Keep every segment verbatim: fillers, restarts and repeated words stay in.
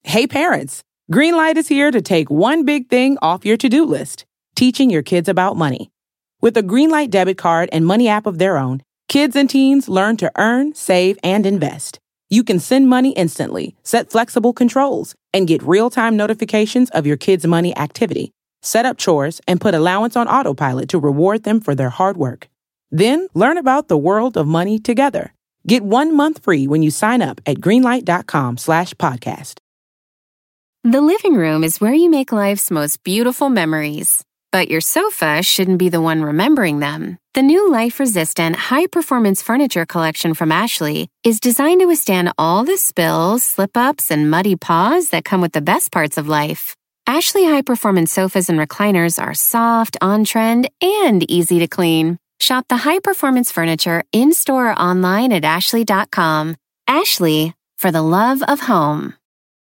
Hey parents, Greenlight is here to take one big thing off your to-do list, teaching your kids about money. With a Greenlight debit card and money app of their own, kids and teens learn to earn, save, and invest. You can send money instantly, set flexible controls, and get real-time notifications of your kids' money activity. Set up chores and put allowance on autopilot to reward them for their hard work. Then learn about the world of money together. Get one month free when you sign up at greenlight.com slash podcast. The living room is where you make life's most beautiful memories. But your sofa shouldn't be the one remembering them. The new life-resistant, high-performance furniture collection from Ashley is designed to withstand all the spills, slip-ups, and muddy paws that come with the best parts of life. Ashley high-performance sofas and recliners are soft, on-trend, and easy to clean. Shop the high-performance furniture in-store or online at ashley dot com. Ashley, for the love of home.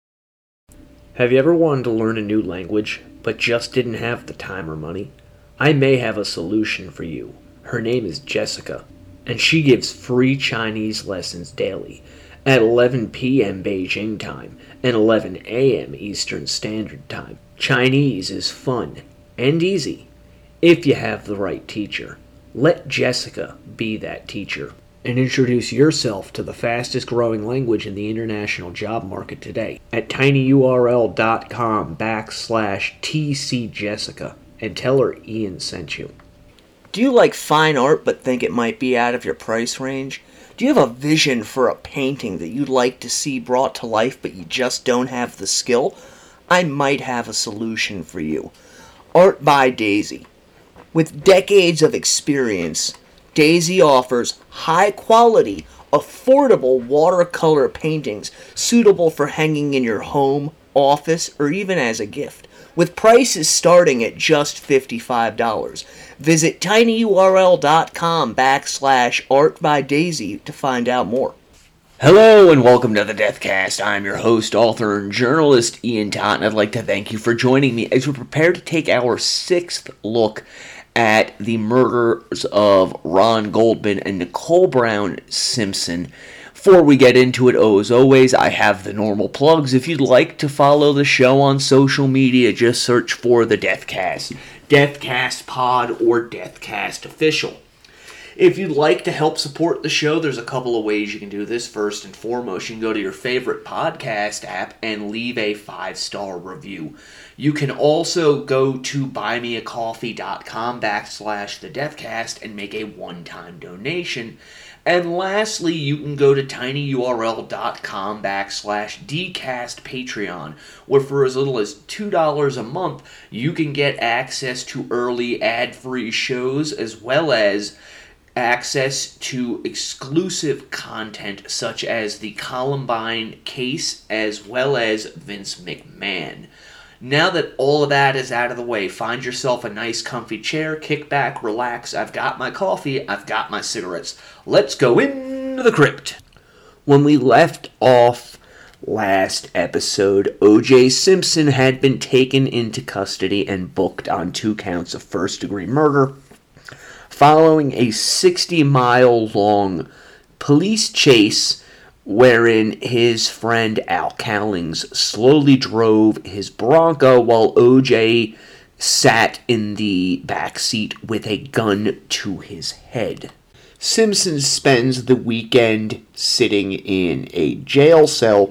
Have you ever wanted to learn a new language, but just didn't have the time or money? I may have a solution for you. Her name is Jessica, and she gives free Chinese lessons daily at eleven p.m. Beijing time and eleven a.m. Eastern Standard Time. Chinese is fun and easy if you have the right teacher. Let Jessica be that teacher and introduce yourself to the fastest growing language in the international job market today at tinyurl.com backslash tcjessica and tell her Ian sent you. Do you like fine art but think it might be out of your price range? Do you have a vision for a painting that you'd like to see brought to life but you just don't have the skill? I might have a solution for you. Art by Daisy. With decades of experience, Daisy offers high-quality, affordable watercolor paintings suitable for hanging in your home, office, or even as a gift, with prices starting at just fifty-five dollars. Visit tinyurl.com backslash artbydaisy to find out more. Hello and welcome to the Deathcast. I'm your host, author, and journalist, Ian Tott, and I'd like to thank you for joining me as we prepare to take our sixth look at the murders of Ron Goldman and Nicole Brown Simpson. Before we get into it, oh, as always, I have the normal plugs. If you'd like to follow the show on social media, just search for the Deathcast, Deathcast Pod, or Deathcast Official. If you'd like to help support the show, there's a couple of ways you can do this. First and foremost, you can go to your favorite podcast app and leave a five-star review. You can also go to buymeacoffee.com backslash the Deathcast and make a one-time donation. And lastly, you can go to tinyurl.com backslash dcast Patreon, where for as little as two dollars a month, you can get access to early ad-free shows as well as access to exclusive content such as the Columbine case as well as Vince McMahon. Now that all of that is out of the way, find yourself a nice comfy chair, kick back, relax. I've got my coffee, I've got my cigarettes. Let's go into the crypt. When we left off last episode, O J Simpson had been taken into custody and booked on two counts of first-degree murder following a sixty-mile-long police chase wherein his friend Al Cowlings slowly drove his Bronco while O J sat in the back seat with a gun to his head. Simpson spends the weekend sitting in a jail cell.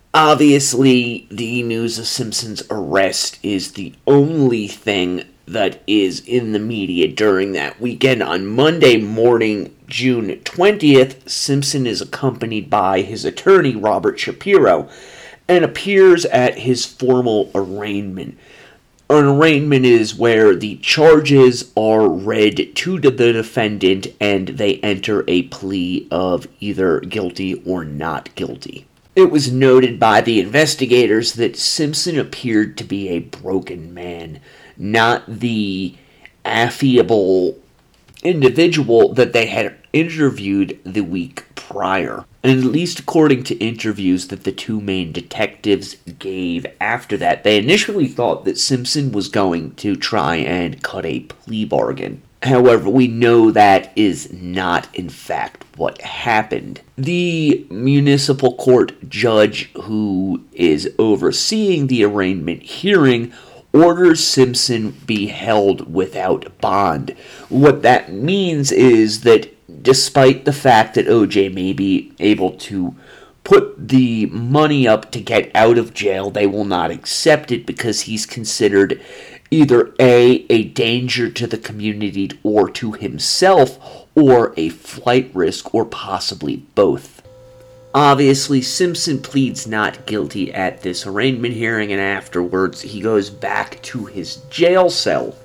Obviously, the news of Simpson's arrest is the only thing that is in the media during that weekend. On Monday morning, June twentieth, Simpson is accompanied by his attorney, Robert Shapiro, and appears at his formal arraignment. An arraignment is where the charges are read to the defendant and they enter a plea of either guilty or not guilty. It was noted by the investigators that Simpson appeared to be a broken man, not the affable individual that they had interviewed the week prior. And at least according to interviews that the two main detectives gave after that, they initially thought that Simpson was going to try and cut a plea bargain. However, we know that is not, in fact, what happened. The municipal court judge who is overseeing the arraignment hearing orders Simpson be held without bond. What that means is that despite the fact that O J may be able to put the money up to get out of jail, they will not accept it because he's considered either A, a danger to the community or to himself, or a flight risk, or possibly both. Obviously, Simpson pleads not guilty at this arraignment hearing, and afterwards he goes back to his jail cell.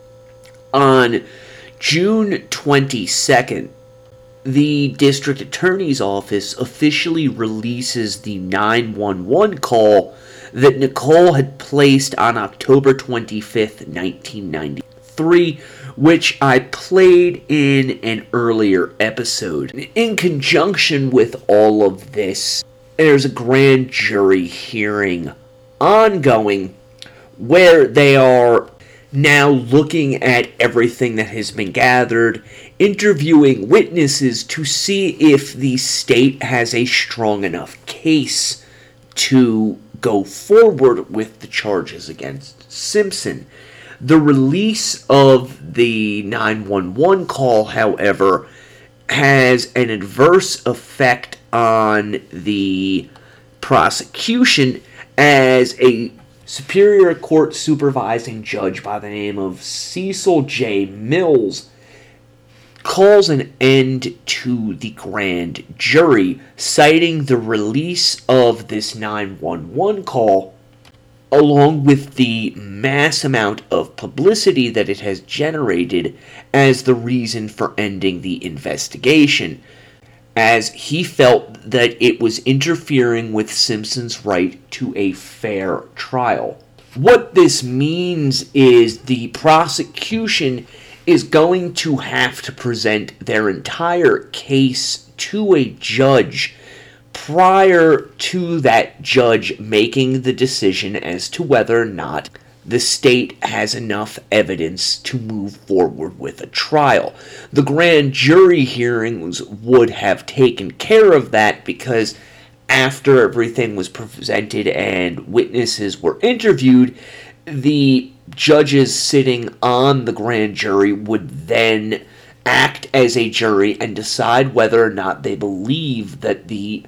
On June twenty-second, the district attorney's office officially releases the nine one one call that Nicole had placed on October twenty-fifth, nineteen ninety-three, which I played in an earlier episode. In conjunction with all of this, there's a grand jury hearing ongoing where they are now looking at everything that has been gathered, interviewing witnesses to see if the state has a strong enough case to go forward with the charges against Simpson. The release of the nine one one call, however, has an adverse effect on the prosecution, as a Superior Court supervising judge by the name of Cecil J. Mills calls an end to the grand jury, citing the release of this nine one one call, along with the mass amount of publicity that it has generated, as the reason for ending the investigation, as he felt that it was interfering with Simpson's right to a fair trial. What this means is the prosecution is going to have to present their entire case to a judge prior to that judge making the decision as to whether or not the state has enough evidence to move forward with a trial. The grand jury hearings would have taken care of that, because after everything was presented and witnesses were interviewed, the judges sitting on the grand jury would then act as a jury and decide whether or not they believe that the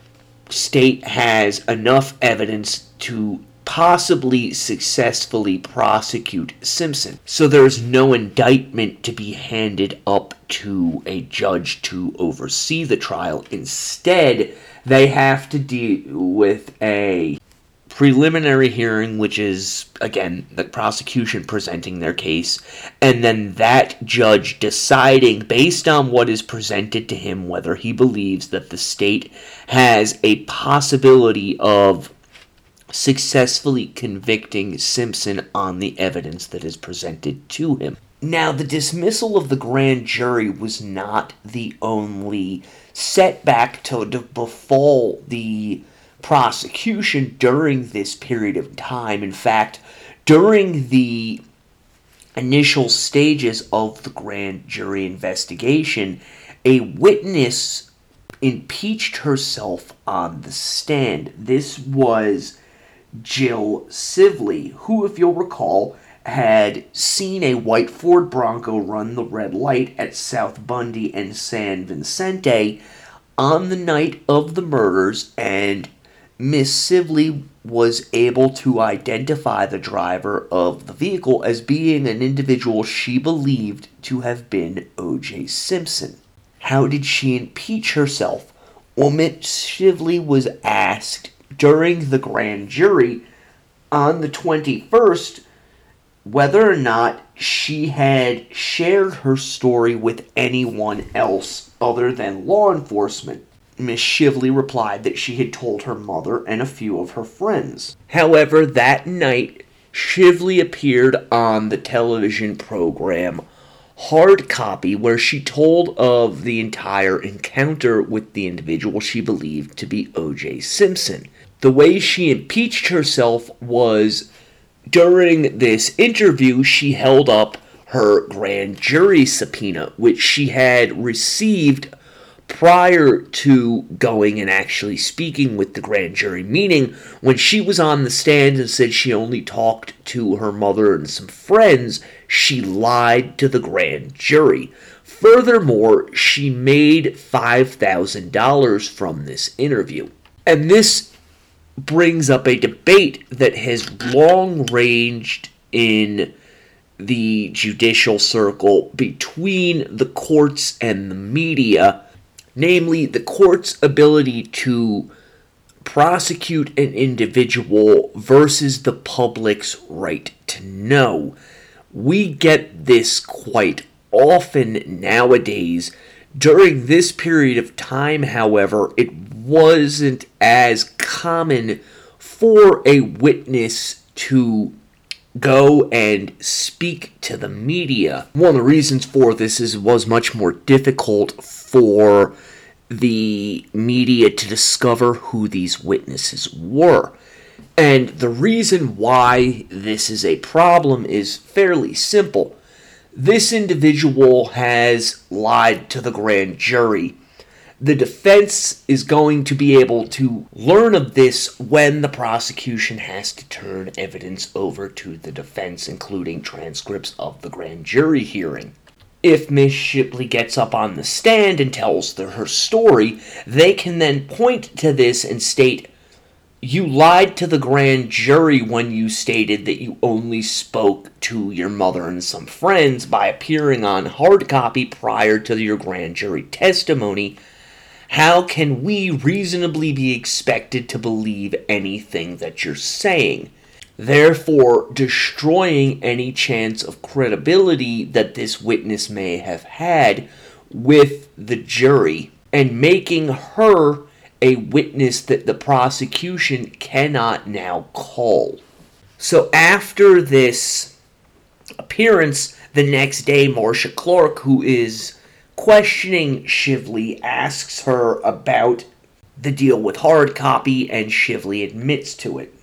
state has enough evidence to possibly successfully prosecute Simpson. So there's no indictment to be handed up to a judge to oversee the trial. Instead, they have to deal with a preliminary hearing, which is, again, the prosecution presenting their case, and then that judge deciding, based on what is presented to him, whether he believes that the state has a possibility of successfully convicting Simpson on the evidence that is presented to him. Now, the dismissal of the grand jury was not the only setback to befall the prosecution during this period of time. In fact, during the initial stages of the grand jury investigation, a witness impeached herself on the stand. This was Jill Sively, who, if you'll recall, had seen a white Ford Bronco run the red light at South Bundy and San Vicente on the night of the murders, and Miss Sively was able to identify the driver of the vehicle as being an individual she believed to have been O J Simpson. How did she impeach herself? Well, Miss Sively was asked during the grand jury on the twenty-first whether or not she had shared her story with anyone else other than law enforcement. Miss Shively replied that she had told her mother and a few of her friends. However, that night, Shively appeared on the television program Hard Copy, where she told of the entire encounter with the individual she believed to be O J Simpson. The way she impeached herself was, during this interview, she held up her grand jury subpoena, which she had received prior to going and actually speaking with the grand jury, meaning when she was on the stand and said she only talked to her mother and some friends, she lied to the grand jury. Furthermore, she made five thousand dollars from this interview. And this brings up a debate that has long ranged in the judicial circle between the courts and the media, namely the court's ability to prosecute an individual versus the public's right to know. We get this quite often nowadays. During this period of time, however, it wasn't as common for a witness to go and speak to the media. One of the reasons for this is it was much more difficult for the media to discover who these witnesses were. And the reason why this is a problem is fairly simple. This individual has lied to the grand jury. The defense is going to be able to learn of this when the prosecution has to turn evidence over to the defense, including transcripts of the grand jury hearing. If Miss Shipley gets up on the stand and tells the, her story, they can then point to this and state, you lied to the grand jury when you stated that you only spoke to your mother and some friends by appearing on hard copy prior to your grand jury testimony. How can we reasonably be expected to believe anything that you're saying? Therefore, destroying any chance of credibility that this witness may have had with the jury, and making her a witness that the prosecution cannot now call. So after this appearance, the next day, Marcia Clark, who is questioning Shively, asks her about the deal with hard copy, and Shively admits to it.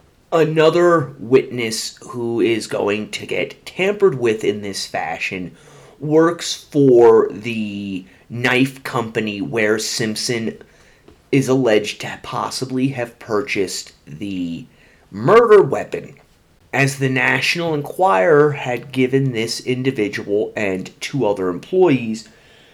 Another witness who is going to get tampered with in this fashion works for the knife company where Simpson is alleged to possibly have purchased the murder weapon, as the National Enquirer had given this individual and two other employees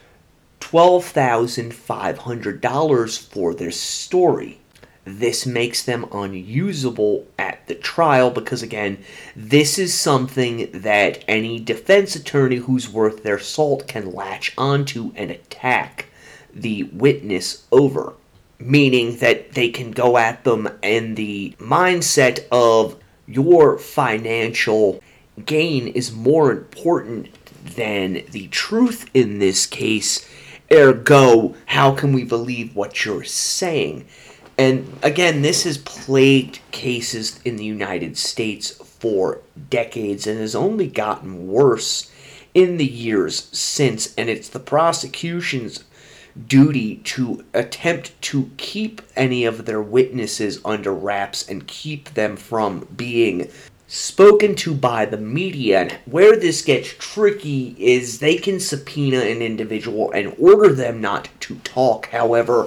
twelve thousand five hundred dollars for their story. This makes them unusable at the trial because, again, this is something that any defense attorney who's worth their salt can latch onto and attack the witness over. Meaning that they can go at them in the mindset of your financial gain is more important than the truth in this case. Ergo, how can we believe what you're saying? And again, this has plagued cases in the United States for decades and has only gotten worse in the years since. And it's the prosecution's duty to attempt to keep any of their witnesses under wraps and keep them from being spoken to by the media. And where this gets tricky is they can subpoena an individual and order them not to talk. However,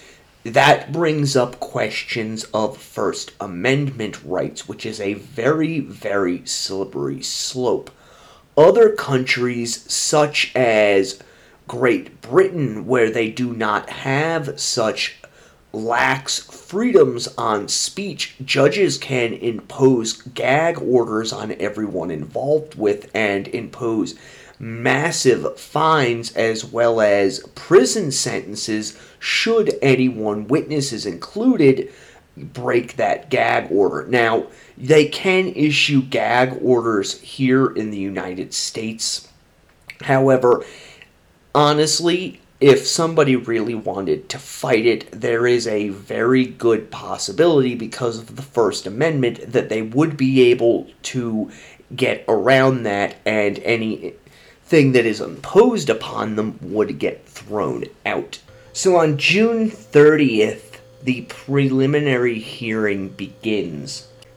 that brings up questions of First Amendment rights, which is a very, very slippery slope. Other countries, such as Great Britain, where they do not have such lax freedoms on speech, judges can impose gag orders on everyone involved with and impose massive fines as well as prison sentences should anyone, witnesses included, break that gag order. Now, they can issue gag orders here in the United States. However, honestly, if somebody really wanted to fight it, there is a very good possibility because of the First Amendment that they would be able to get around that, and anything that is imposed upon them would get thrown out. So on June thirtieth, the preliminary hearing begins.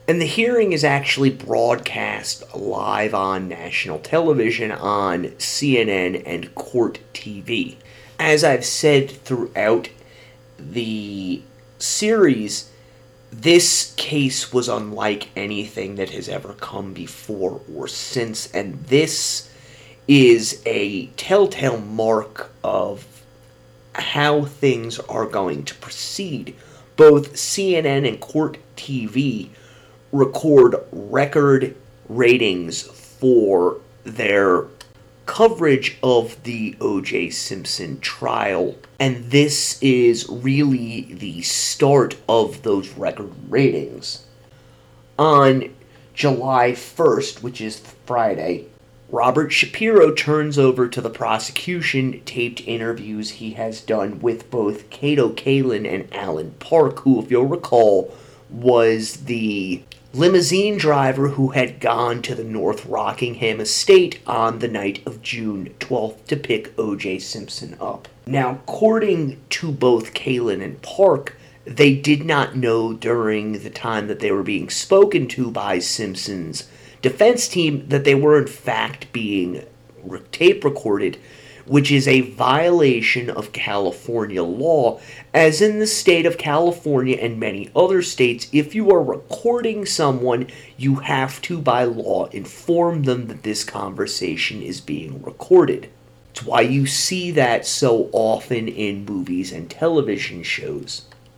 And the hearing is actually broadcast live on national television on C N N and Court T V. As I've said throughout the series, this case was unlike anything that has ever come before or since, and this is a telltale mark of how things are going to proceed. Both C N N and Court T V record record ratings for their coverage of the O J Simpson trial, and this is really the start of those record ratings. On July first, which is Friday, Robert Shapiro turns over to the prosecution taped interviews he has done with both Kato Kaelin and Alan Park, who, if you'll recall, was the limousine driver who had gone to the North Rockingham estate on the night of June twelfth to pick O J Simpson up. Now, according to both Kaelin and Park, they did not know during the time that they were being spoken to by Simpson's defense team that they were in fact being tape recorded, which is a violation of California law, as in the state of California and many other states, if you are recording someone, you have to, by law, inform them that this conversation is being recorded. It's why you see that so often in movies and television shows.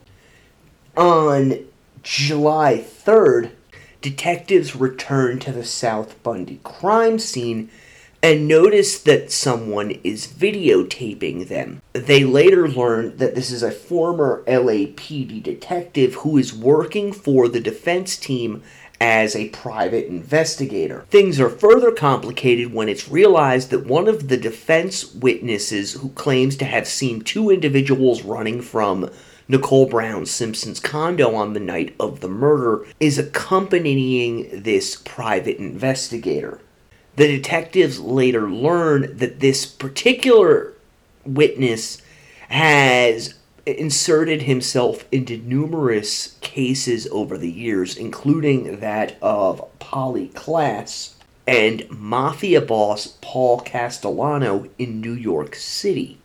On July third, detectives returned to the South Bundy crime scene and notice that someone is videotaping them. They later learned that this is a former L A P D detective who is working for the defense team as a private investigator. Things are further complicated when it's realized that one of the defense witnesses who claims to have seen two individuals running from Nicole Brown Simpson's condo on the night of the murder is accompanying this private investigator. The detectives later learn that this particular witness has inserted himself into numerous cases over the years, including that of Polly Klaas and mafia boss Paul Castellano in New York City.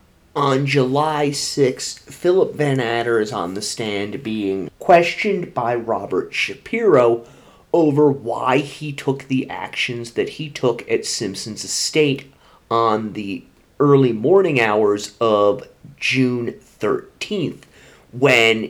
On July sixth, Philip Van Adder is on the stand being questioned by Robert Shapiro over why he took the actions that he took at Simpson's estate on the early morning hours of June thirteenth, when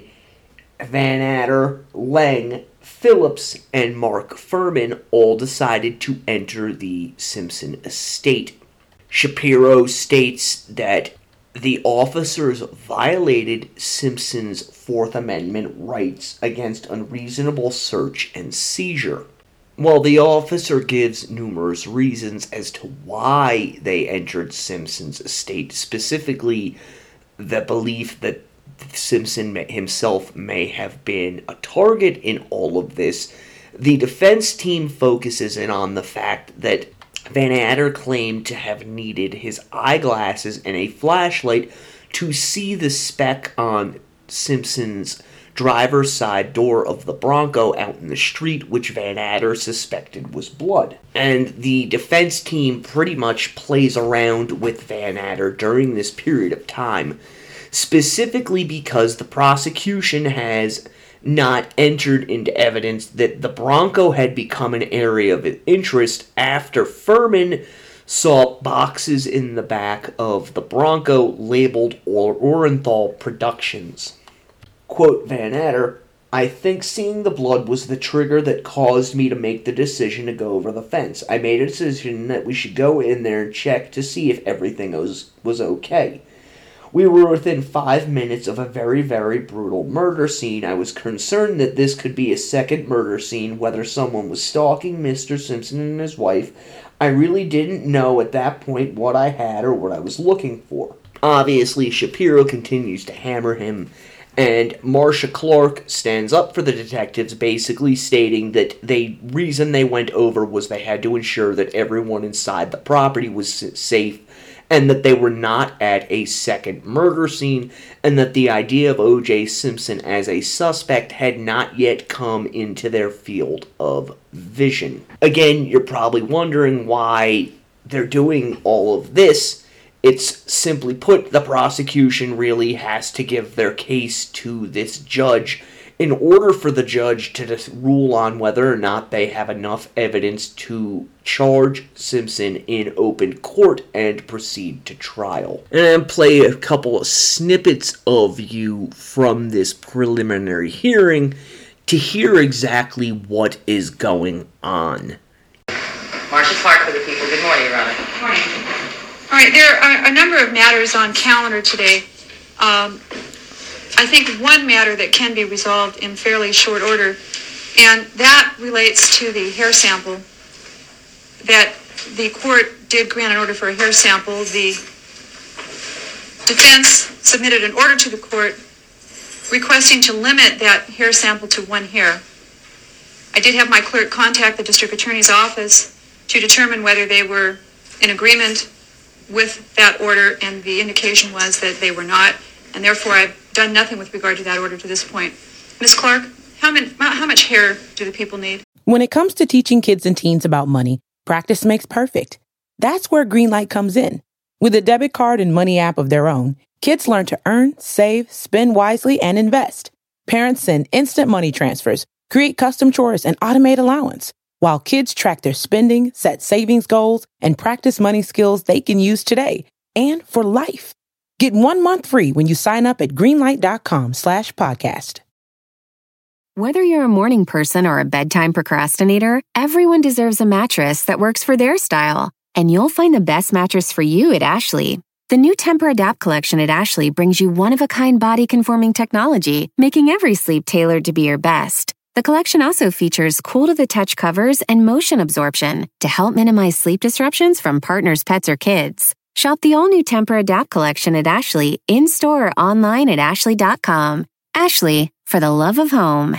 Van Adder, Lang, Phillips, and Mark Furman all decided to enter the Simpson estate. Shapiro states that the officers violated Simpson's Fourth Amendment rights against unreasonable search and seizure. While the officer gives numerous reasons as to why they entered Simpson's estate, specifically the belief that Simpson himself may have been a target in all of this, the defense team focuses in on the fact that Van Adder claimed to have needed his eyeglasses and a flashlight to see the speck on Simpson's driver's side door of the Bronco out in the street, which Van Adder suspected was blood. And the defense team pretty much plays around with Van Adder during this period of time, specifically because the prosecution has not entered into evidence that the Bronco had become an area of interest after Furman saw boxes in the back of the Bronco labeled Orenthal Productions. Quote Van Adder, "I think seeing the blood was the trigger that caused me to make the decision to go over the fence. I made a decision that we should go in there and check to see if everything was, was okay. We were within five minutes of a very, very brutal murder scene. I was concerned that this could be a second murder scene, whether someone was stalking Mister Simpson and his wife. I really didn't know at that point what I had or what I was looking for." Obviously, Shapiro continues to hammer him, and Marcia Clark stands up for the detectives, basically stating that the reason they went over was they had to ensure that everyone inside the property was safe, and that they were not at a second murder scene, and that the idea of O J Simpson as a suspect had not yet come into their field of vision. Again, you're probably wondering why they're doing all of this. It's simply put, the prosecution really has to give their case to this judge in order for the judge to just rule on whether or not they have enough evidence to charge Simpson in open court and proceed to trial. And I'll play a couple of snippets of you from this preliminary hearing to hear exactly what is going on. Marcia Clark for the people. Good morning, Your Honor. Good morning. All right, there are a number of matters on calendar today. Um, I think one matter that can be resolved in fairly short order, and that relates to the hair sample, that the court did grant an order for a hair sample. The defense submitted an order to the court requesting to limit that hair sample to one hair. I did have my clerk contact the district attorney's office to determine whether they were in agreement with that order, and the indication was that they were not, and therefore I've done nothing with regard to that order to this point. Miz Clark, how many, how much hair do the people need? When it comes to teaching kids and teens about money, practice makes perfect. That's where Greenlight comes in. With a debit card and money app of their own, kids learn to earn, save, spend wisely, and invest. Parents send instant money transfers, create custom chores, and automate allowance, while kids track their spending, set savings goals, and practice money skills they can use today and for life. Get one month free when you sign up at greenlight.com slash podcast. Whether you're a morning person or a bedtime procrastinator, everyone deserves a mattress that works for their style. And you'll find the best mattress for you at Ashley. The new Tempur-Adapt collection at Ashley brings you one-of-a-kind body-conforming technology, making every sleep tailored to be your best. The collection also features cool-to-the-touch covers and motion absorption to help minimize sleep disruptions from partners, pets, or kids. Shop the all-new Tempur-Adapt collection at Ashley, in-store or online at ashley dot com. Ashley, for the love of home.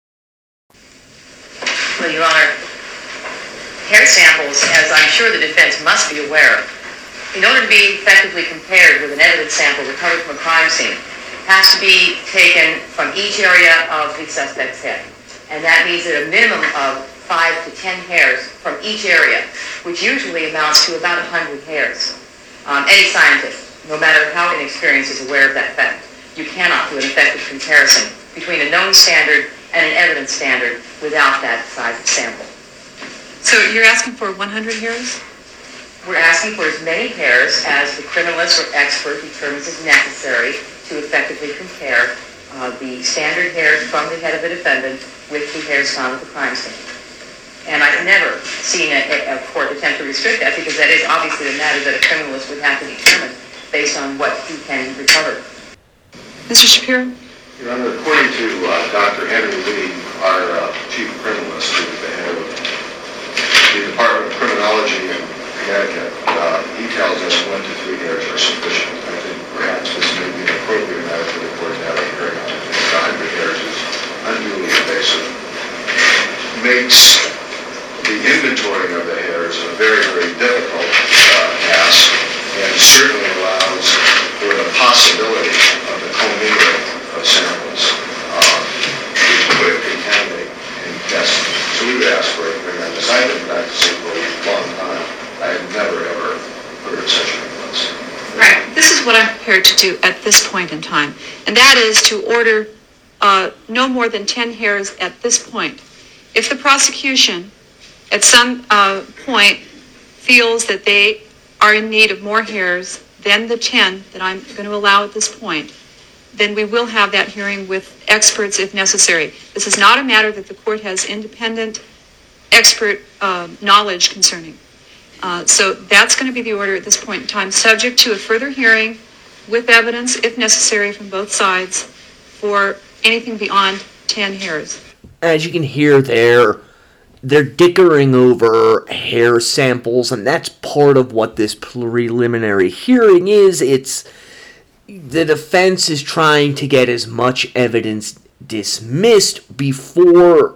Well, Your Honor, hair samples, as I'm sure the defense must be aware, in order to be effectively compared with an evidence sample recovered from a crime scene, has to be taken from each area of the suspect's head. And that means that a minimum of five to ten hairs from each area, which usually amounts to about one hundred hairs. Um, any scientist, no matter how inexperienced, is aware of that fact. You cannot do an effective comparison between a known standard and an evidence standard without that size of sample. So you're asking for one hundred hairs? We're asking for as many hairs as the criminalist or expert determines is necessary to effectively compare uh, the standard hairs from the head of the defendant with the hairs found at the crime scene. And I've never seen a, a court attempt to restrict that, because that is obviously a matter that a criminalist would have to determine based on what he can recover. Mister Shapiro? Your Honor, according to uh, Doctor Henry Lee, our uh, chief criminalist, who is the head of the Department of Criminology in Connecticut, uh, he tells us one to three hairs are sufficient. I think perhaps this may be an appropriate matter for the court to have a hearing on. one hundred hairs is unduly invasive. Makes the inventory of the hairs a very, very difficult uh, task, and certainly allows for the possibility of the commingling of samples uh, which could contaminate and test. So we would ask for a hearing on this. I've been practicing for a long time. I have never, ever heard of such a request. Right. This is what I'm prepared to do at this point in time, and that is to order uh, no more than ten hairs at this point. If the prosecution at some uh, point feels that they are in need of more hairs than the ten that I'm going to allow at this point, then we will have that hearing with experts if necessary. This is not a matter that the court has independent expert uh, knowledge concerning. Uh, so that's going to be the order at this point in time, subject to a further hearing with evidence, if necessary, from both sides for anything beyond ten hairs. As you can hear there, they're dickering over hair samples, and that's part of what this preliminary hearing is. It's the defense is trying to get as much evidence dismissed before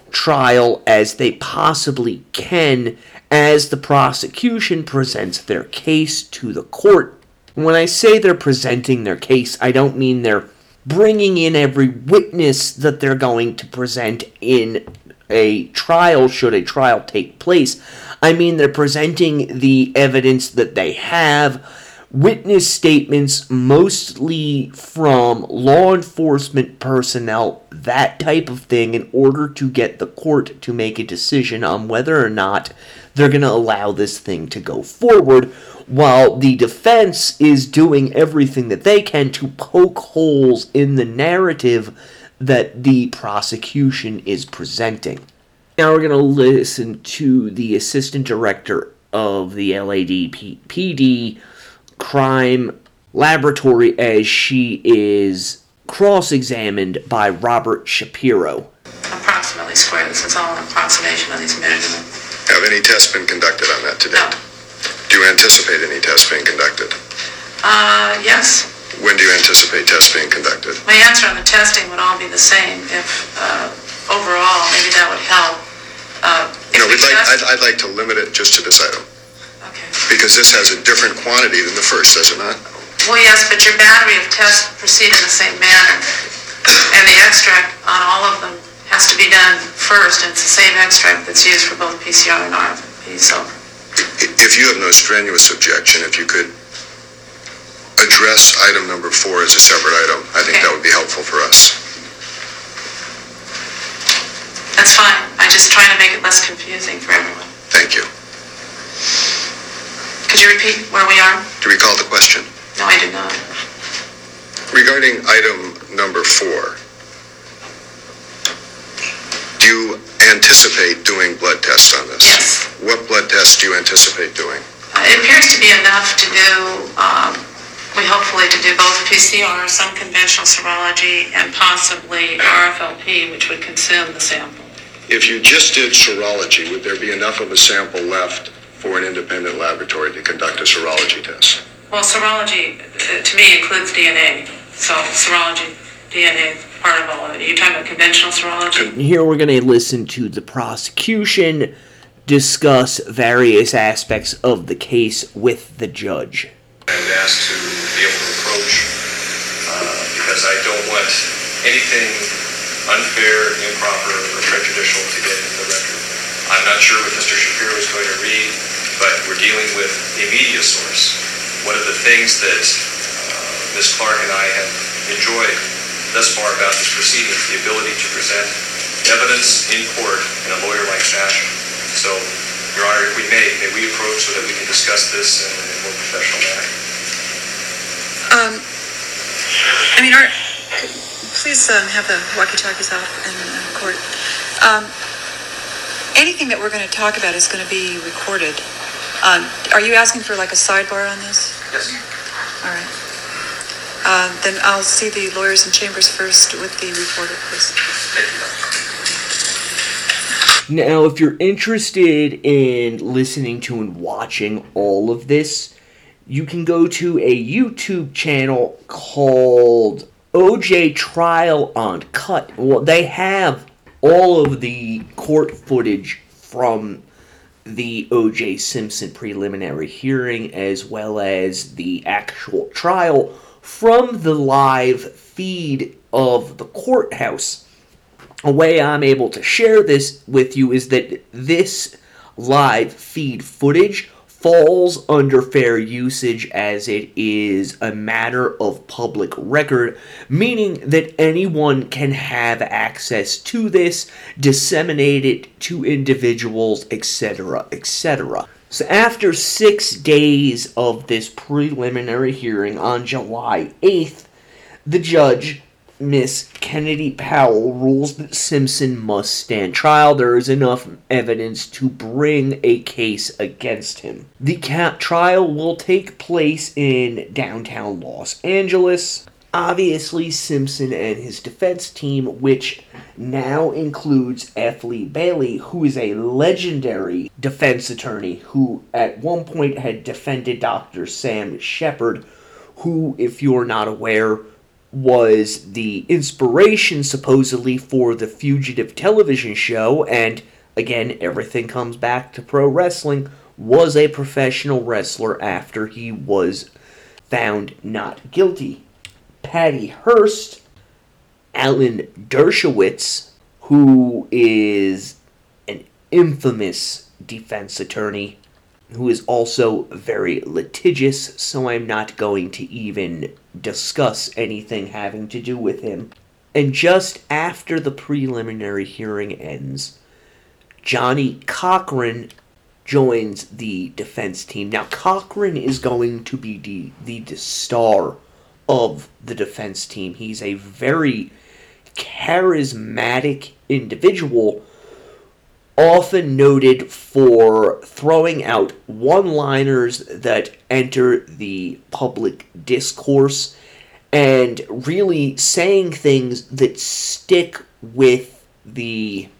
trial as they possibly can as the prosecution presents their case to the court. When I say they're presenting their case, I don't mean they're bringing in every witness that they're going to present in a trial, should a trial take place. I mean they're presenting the evidence that they have, witness statements mostly from law enforcement personnel, that type of thing, in order to get the court to make a decision on whether or not they're going to allow this thing to go forward, while the defense is doing everything that they can to poke holes in the narrative that the prosecution is presenting. Now we're going to listen to the assistant director of the L A D P D crime laboratory as she is cross-examined by Robert Shapiro. Approximately square. This is all an approximation of these measurements. Have any tests been conducted on that to date? No. Do you anticipate any tests being conducted? Uh, yes. When do you anticipate tests being conducted? My answer on the testing would all be the same. If uh, overall, maybe that would help. Uh, if no, we'd like, test... I'd, I'd like to limit it just to this item. Okay. Because this has a different quantity than the first, does it not? Well, yes, but your battery of tests proceed in the same manner. And the extract on all of them has to be done first, and it's the same extract that's used for both P C R and R F P. So, if you have no strenuous objection, if you could address item number four as a separate item, I think okay. that would be helpful for us. That's fine. I'm just trying to make it less confusing for everyone. Thank you. Could you repeat where we are? Do you recall the question? No, I do not. Regarding item number four, do you anticipate doing blood tests on this? Yes. What blood tests do you anticipate doing? Uh, it appears to be enough to do, um, we hopefully to do both P C R, some conventional serology, and possibly R F L P, which would consume the sample. If you just did serology, would there be enough of a sample left for an independent laboratory to conduct a serology test? Well, serology, uh, to me, includes D N A. So serology, D N A, part of all of it. Are you talking about conventional serology? Here we're going to listen to the prosecution discuss various aspects of the case with the judge. And asked to be able to approach, uh, because I don't want anything unfair, improper, or prejudicial to get in the record. I'm not sure what Mister Shapiro is going to read, but we're dealing with a media source. One of the things that uh, Miz Clark and I have enjoyed thus far about this proceeding is the ability to present evidence in court in a lawyer-like fashion. So, Your Honor, if we may, may we approach so that we can discuss this in a more professional manner? Um, I mean, our, please um, have the walkie-talkies off in the court. Um, anything that we're going to talk about is going to be recorded. Um, are you asking for like a sidebar on this? Yes. All right. Uh, then I'll see the lawyers in chambers first with the reporter, please. Now, if you're interested in listening to and watching all of this, you can go to a YouTube channel called O J Trial Uncut. Well, they have all of the court footage from the O J Simpson preliminary hearing, as well as the actual trial from the live feed of the courthouse. A way I'm able to share this with you is that this live feed footage falls under fair usage, as it is a matter of public record, meaning that anyone can have access to this, disseminate it to individuals, et cetera, et cetera. So after six days of this preliminary hearing on July eighth, the judge, Miss Kennedy Powell, rules that Simpson must stand trial. There is enough evidence to bring a case against him. The cat trial will take place in downtown Los Angeles. Obviously, Simpson and his defense team, which now includes F. Lee Bailey, who is a legendary defense attorney who at one point had defended Doctor Sam Shepard, who, if you're not aware, was the inspiration, supposedly, for the Fugitive television show, and again, everything comes back to pro wrestling, was a professional wrestler after he was found not guilty. Patty Hearst, Alan Dershowitz, who is an infamous defense attorney, who is also very litigious, so I'm not going to even discuss anything having to do with him. And just after the preliminary hearing ends, Johnny Cochran joins the defense team. Now, Cochran is going to be the, the, the star of the defense team. He's a very charismatic individual, often noted for throwing out one-liners that enter the public discourse and really saying things that stick with the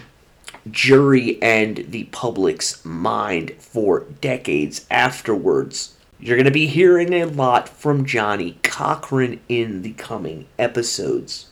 jury and the public's mind for decades afterwards. You're going to be hearing a lot from Johnny Cochran in the coming episodes.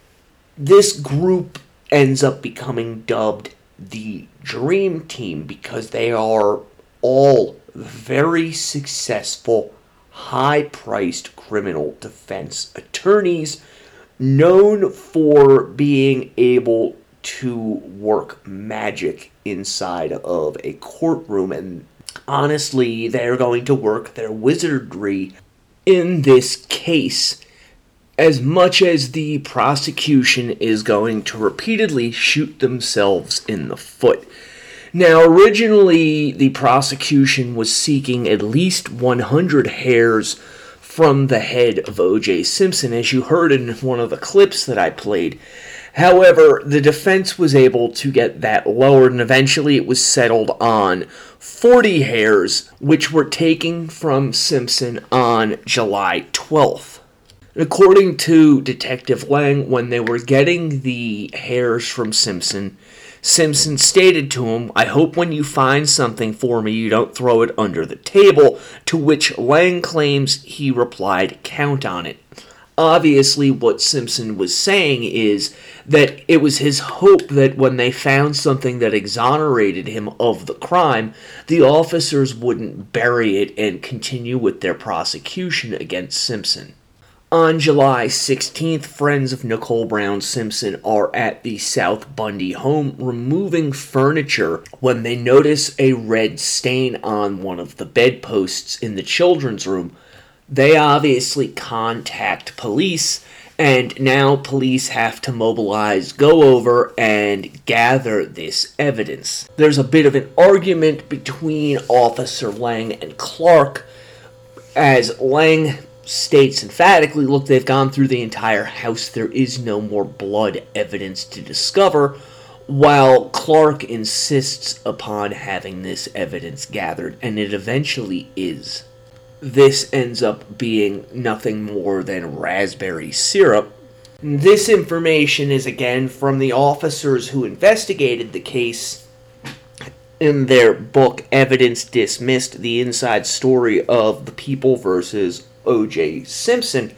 This group ends up becoming dubbed the Dream Team because they are all very successful, high-priced criminal defense attorneys known for being able to work magic inside of a courtroom, and honestly, they're going to work their wizardry in this case, as much as the prosecution is going to repeatedly shoot themselves in the foot. Now, originally, the prosecution was seeking at least one hundred hairs from the head of O J Simpson, as you heard in one of the clips that I played. However, the defense was able to get that lowered, and eventually it was settled on forty hairs, which were taken from Simpson on July twelfth. According to Detective Lang, when they were getting the hairs from Simpson, Simpson stated to him, "I hope when you find something for me you don't throw it under the table," to which Lang claims he replied, "Count on it." Obviously, what Simpson was saying is that it was his hope that when they found something that exonerated him of the crime, the officers wouldn't bury it and continue with their prosecution against Simpson. On July sixteenth, friends of Nicole Brown Simpson are at the South Bundy home removing furniture when they notice a red stain on one of the bedposts in the children's room. They obviously contact police, and now police have to mobilize, go over, and gather this evidence. There's a bit of an argument between Officer Lang and Clark, as Lang states emphatically, look, they've gone through the entire house, there is no more blood evidence to discover, while Clark insists upon having this evidence gathered, and it eventually is. This ends up being nothing more than raspberry syrup. This information is again from the officers who investigated the case in their book Evidence Dismissed, the inside story of the People versus O J Simpson.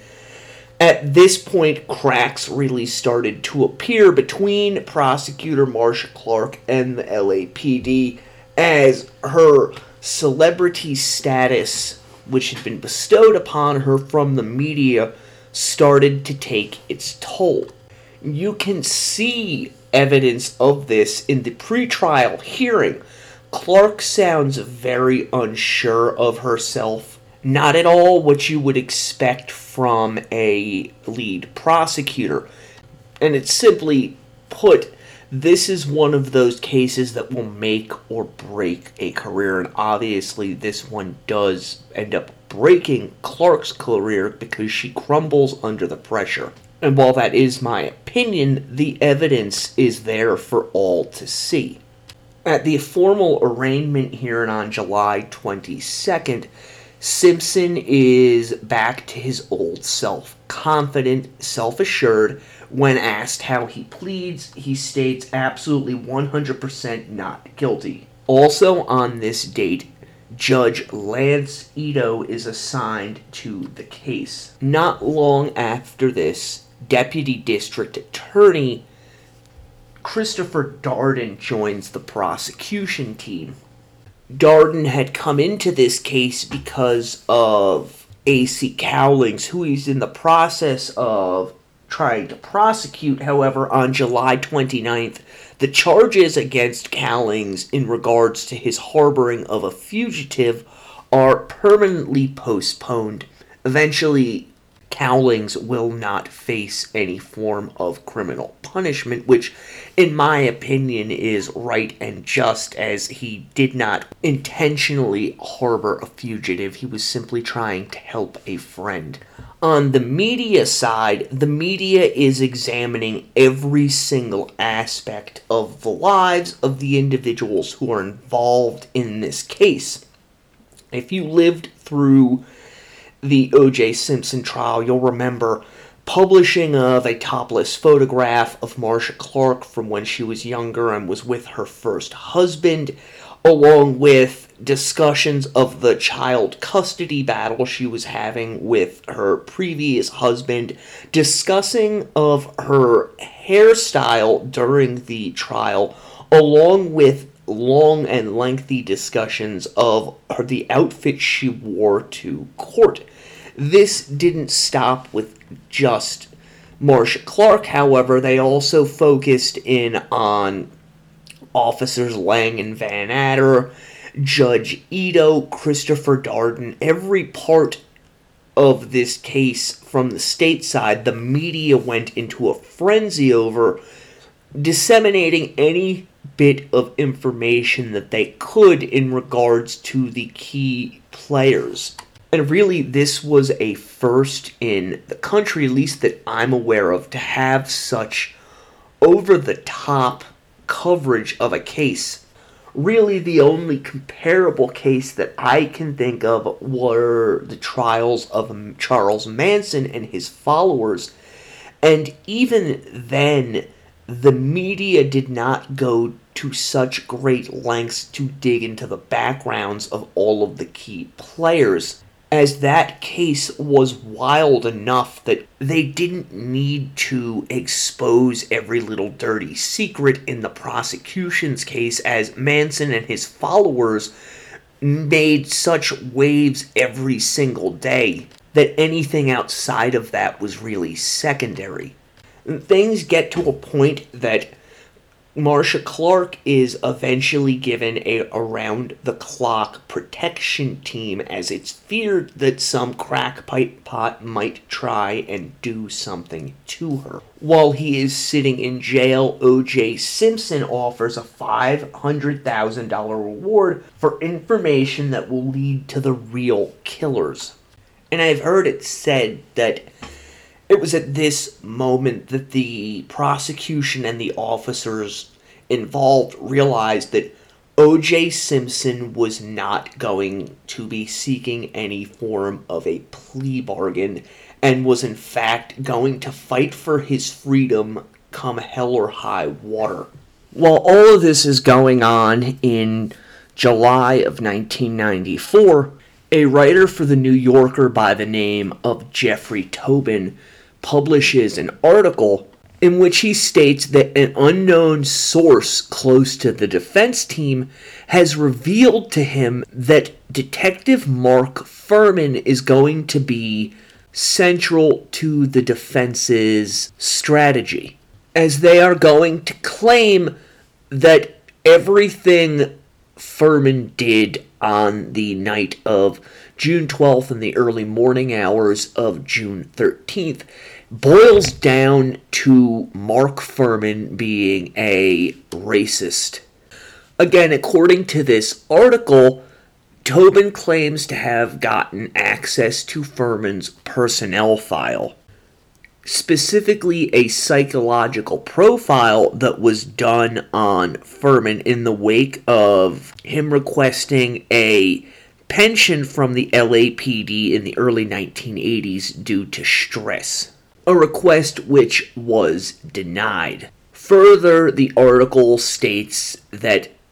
At this point, cracks really started to appear between prosecutor Marcia Clark and the L A P D as her celebrity status, which had been bestowed upon her from the media, started to take its toll. You can see evidence of this in the pretrial hearing. Clark sounds very unsure of herself. Not at all what you would expect from a lead prosecutor. And it's simply put, this is one of those cases that will make or break a career, and obviously this one does end up breaking Clark's career because she crumbles under the pressure. And while that is my opinion, the evidence is there for all to see. At the formal arraignment hearing on July twenty-second, Simpson is back to his old self, confident, self-assured. When asked how he pleads, he states absolutely one hundred percent not guilty. Also on this date, Judge Lance Ito is assigned to the case. Not long after this, Deputy District Attorney Christopher Darden joins the prosecution team. Darden had come into this case because of A C Cowlings, who he's in the process of trying to prosecute. However, on July twenty-ninth, the charges against Cowlings in regards to his harboring of a fugitive are permanently postponed. Eventually, Cowlings will not face any form of criminal punishment, which, in my opinion, is right and just, as he did not intentionally harbor a fugitive. He was simply trying to help a friend. On the media side, the media is examining every single aspect of the lives of the individuals who are involved in this case. If you lived through the O J Simpson trial, you'll remember publishing of a topless photograph of Marcia Clark from when she was younger and was with her first husband, along with discussions of the child custody battle she was having with her previous husband, discussing of her hairstyle during the trial, along with long and lengthy discussions of her, the outfit she wore to court. This didn't stop with just Marcia Clark, however. They also focused in on Officers Lang and Van Adder, Judge Ito, Christopher Darden. Every part of this case from the state side, the media went into a frenzy over, disseminating any bit of information that they could in regards to the key players. And really, this was a first in the country, at least that I'm aware of, to have such over-the-top coverage of a case. Really, the only comparable case that I can think of were the trials of Charles Manson and his followers. And even then, the media did not go to such great lengths to dig into the backgrounds of all of the key players, as that case was wild enough that they didn't need to expose every little dirty secret in the prosecution's case, as Manson and his followers made such waves every single day that anything outside of that was really secondary. Things get to a point that Marcia Clark is eventually given a around-the-clock protection team, as it's feared that some crackpot might try and do something to her. While he is sitting in jail, O J Simpson offers a five hundred thousand dollars reward for information that will lead to the real killers. And I've heard it said that it was at this moment that the prosecution and the officers involved realized that O J Simpson was not going to be seeking any form of a plea bargain, and was in fact going to fight for his freedom come hell or high water. While all of this is going on in July of nineteen ninety-four, a writer for The New Yorker by the name of Jeffrey Tobin publishes an article in which he states that an unknown source close to the defense team has revealed to him that Detective Mark Fuhrman is going to be central to the defense's strategy, as they are going to claim that everything Fuhrman did on the night of June twelfth and the early morning hours of June thirteenth boils down to Mark Fuhrman being a racist. Again, according to this article, Tobin claims to have gotten access to Fuhrman's personnel file, specifically a psychological profile that was done on Fuhrman in the wake of him requesting a pension from the L A P D in the early nineteen eighties due to stress, a request which was denied. Further, the article states that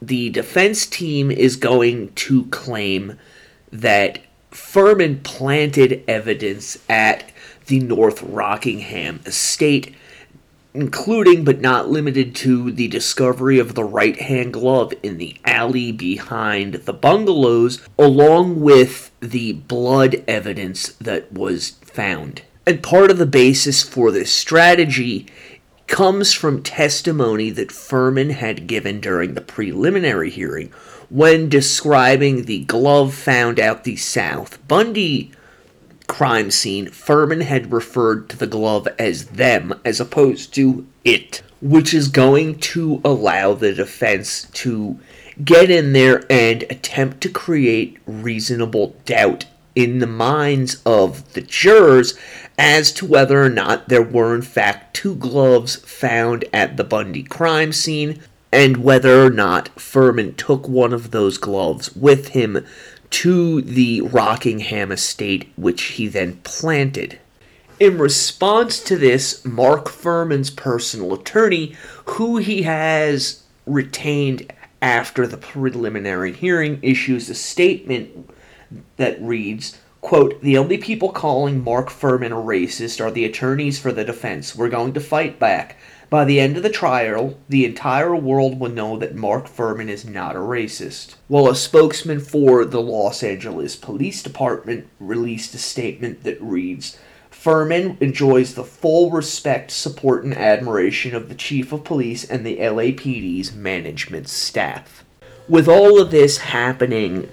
the defense team is going to claim that Furman planted evidence at the North Rockingham estate, including but not limited to the discovery of the right-hand glove in the alley behind the bungalows, along with the blood evidence that was found. And part of the basis for this strategy comes from testimony that Furman had given during the preliminary hearing when describing the glove found at the South Bundy crime scene. Furman had referred to the glove as them as opposed to it, which is going to allow the defense to get in there and attempt to create reasonable doubt in the minds of the jurors as to whether or not there were in fact two gloves found at the Bundy crime scene, and whether or not Furman took one of those gloves with him to the Rockingham estate, which he then planted. In response to this, Mark Furman's personal attorney, who he has retained after the preliminary hearing, issues a statement that reads, quote, "The only people calling Mark Furman a racist are the attorneys for the defense. We're going to fight back. By the end of the trial, the entire world will know that Mark Furman is not a racist." While a spokesman for the Los Angeles Police Department released a statement that reads, "Furman enjoys the full respect, support, and admiration of the Chief of Police and the L A P D's management staff." With all of this happening,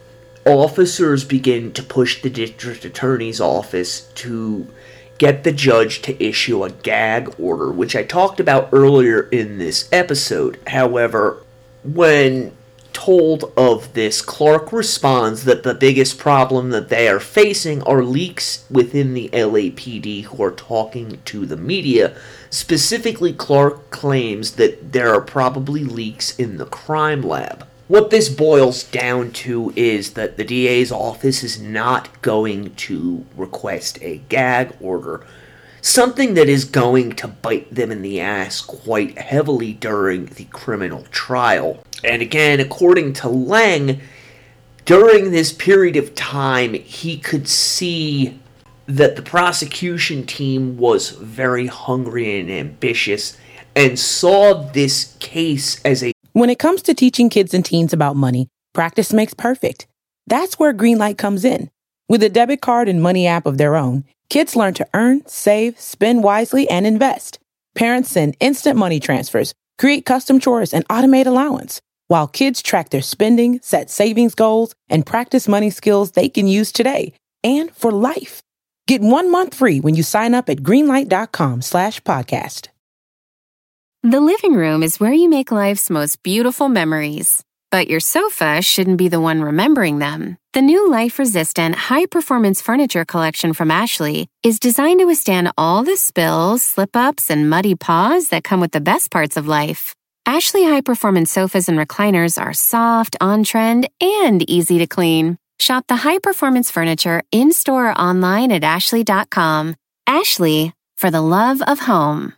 officers begin to push the district attorney's office to get the judge to issue a gag order, which I talked about earlier in this episode. However, when told of this, Clark responds that the biggest problem that they are facing are leaks within the L A P D who are talking to the media. Specifically, Clark claims that there are probably leaks in the crime lab. What this boils down to is that the D A's office is not going to request a gag order, something that is going to bite them in the ass quite heavily during the criminal trial. And again, according to Lang, during this period of time, he could see that the prosecution team was very hungry and ambitious and saw this case as a When it comes to teaching kids and teens about money, practice makes perfect. That's where Greenlight comes in. With a debit card and money app of their own, kids learn to earn, save, spend wisely, and invest. Parents send instant money transfers, create custom chores, and automate allowance, while kids track their spending, set savings goals, and practice money skills they can use today and for life. Get one month free when you sign up at greenlight.com slash podcast. The living room is where you make life's most beautiful memories. But your sofa shouldn't be the one remembering them. The new life-resistant, high-performance furniture collection from Ashley is designed to withstand all the spills, slip-ups, and muddy paws that come with the best parts of life. Ashley high-performance sofas and recliners are soft, on-trend, and easy to clean. Shop the high-performance furniture in-store or online at ashley dot com. Ashley, for the love of home.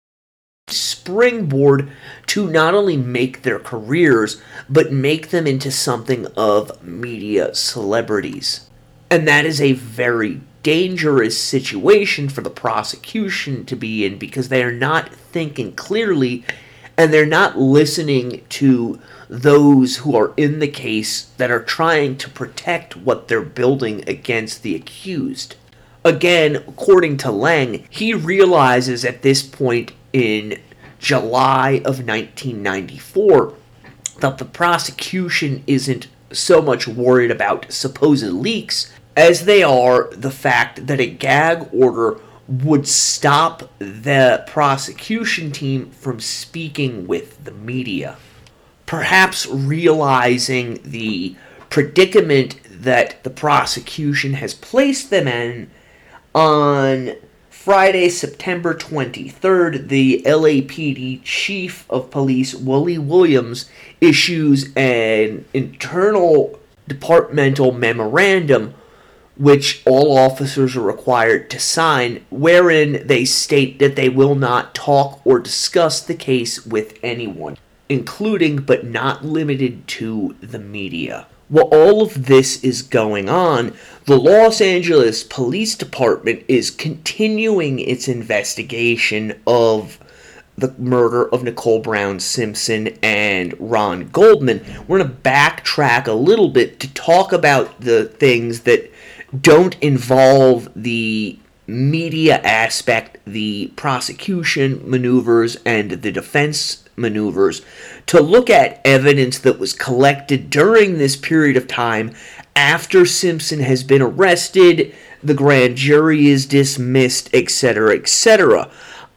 Springboard to not only make their careers, but make them into something of media celebrities. And that is a very dangerous situation for the prosecution to be in, because they are not thinking clearly and they're not listening to those who are in the case that are trying to protect what they're building against the accused. Again, according to Lang, he realizes at this point in July of nineteen ninety-four that the prosecution isn't so much worried about supposed leaks as they are the fact that a gag order would stop the prosecution team from speaking with the media. Perhaps realizing the predicament that the prosecution has placed them in, on Friday, September twenty-third, the L A P D Chief of Police, Willie Williams, issues an internal departmental memorandum which all officers are required to sign, wherein they state that they will not talk or discuss the case with anyone. including but not limited to the media. While all of this is going on, the Los Angeles Police Department is continuing its investigation of the murder of Nicole Brown Simpson and Ron Goldman. We're going to backtrack a little bit to talk about the things that don't involve the media aspect, the prosecution maneuvers, and the defense maneuvers, to look at evidence that was collected during this period of time after Simpson has been arrested, the grand jury is dismissed, et cetera, et cetera.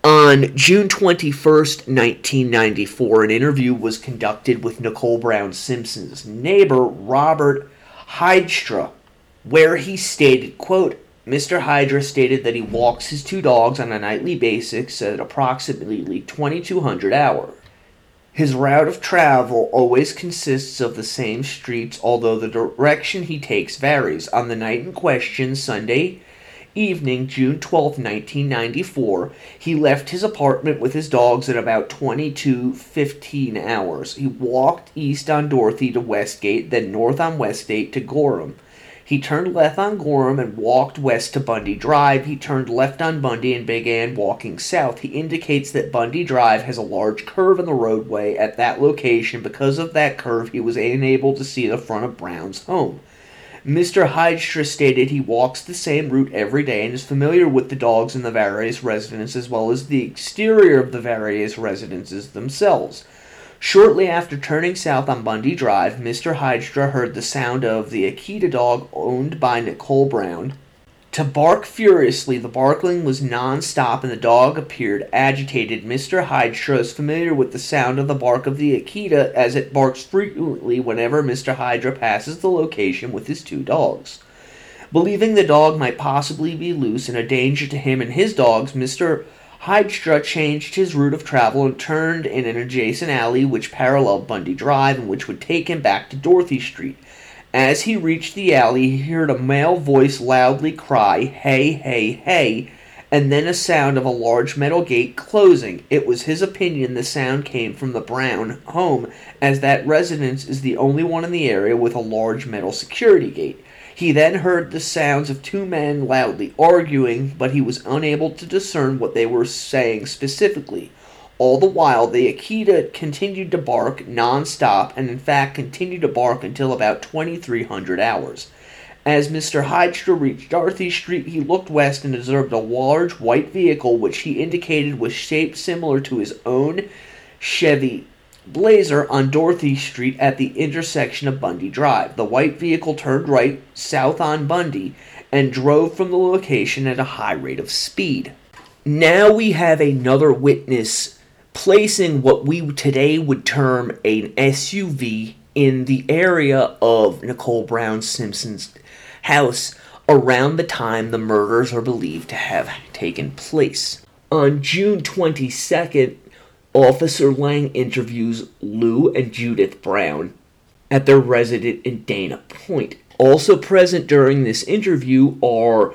On June twenty-first, nineteen ninety-four, an interview was conducted with Nicole Brown Simpson's neighbor, Robert Hydra, where he stated, quote, Mister Hydra stated that he walks his two dogs on a nightly basis at approximately twenty-two hundred hours. His route of travel always consists of the same streets, although the direction he takes varies. On the night in question, Sunday evening, June twelfth, nineteen ninety-four, he left his apartment with his dogs at about twenty-two fifteen hours. He walked east on Dorothy to Westgate, then north on Westgate to Gorham. He turned left on Gorham and walked west to Bundy Drive. He turned left on Bundy and began walking south. He indicates that Bundy Drive has a large curve in the roadway at that location. Because of that curve, he was unable to see the front of Brown's home. Mister Hydra stated he walks the same route every day and is familiar with the dogs in the various residences as well as the exterior of the various residences themselves. Shortly after turning south on Bundy Drive, Mister Hydra heard the sound of the Akita dog owned by Nicole Brown to bark furiously. The barking was non-stop and the dog appeared agitated. Mister Hydra is familiar with the sound of the bark of the Akita as it barks frequently whenever Mister Hydra passes the location with his two dogs. Believing the dog might possibly be loose and a danger to him and his dogs, Mister Hydra changed his route of travel and turned in an adjacent alley which paralleled Bundy Drive and which would take him back to Dorothy Street. As he reached the alley, he heard a male voice loudly cry, "Hey, hey, hey," and then a sound of a large metal gate closing. It was his opinion the sound came from the Brown home, as that residence is the only one in the area with a large metal security gate. He then heard the sounds of two men loudly arguing, but he was unable to discern what they were saying specifically. All the while, the Akita continued to bark non-stop, and in fact continued to bark until about twenty-three hundred hours. As Mister Hydra reached Dorothy Street, he looked west and observed a large white vehicle which he indicated was shaped similar to his own Chevy Blazer on Dorothy Street at the intersection of Bundy Drive. The white vehicle turned right south on Bundy and drove from the location at a high rate of speed. Now we have another witness placing what we today would term an S U V in the area of Nicole Brown Simpson's house around the time the murders are believed to have taken place. On June twenty-second, Officer Lang interviews Lou and Judith Brown at their residence in Dana Point. Also present during this interview are